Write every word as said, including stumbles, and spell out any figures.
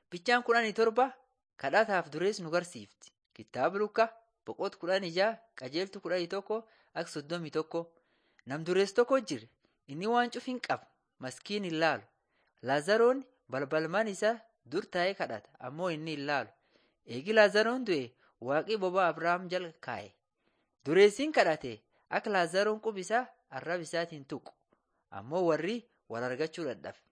Bichaan kudhanii torba kadhataaf durees nu garsiifti. Kitaaba Lukaa boqot kudhanii ja'a qajeeltu kudhanii tokko akka soddomii tokko. Nam durees tokko jira. Inni waan cufin qaba. Maskiin hin laalu. Laazaroon balbalmaan isaa dur taa'ee kadhata ammoo inni hin laalu. Eegi Laazaroon du'e waaqii bobaa Abrahaam jala kaa'e. Dureessiin kadhate akka Laazaroon qubisaa arrab isaatiin tuqu. Ammoo warri wal argachuu dadhabe.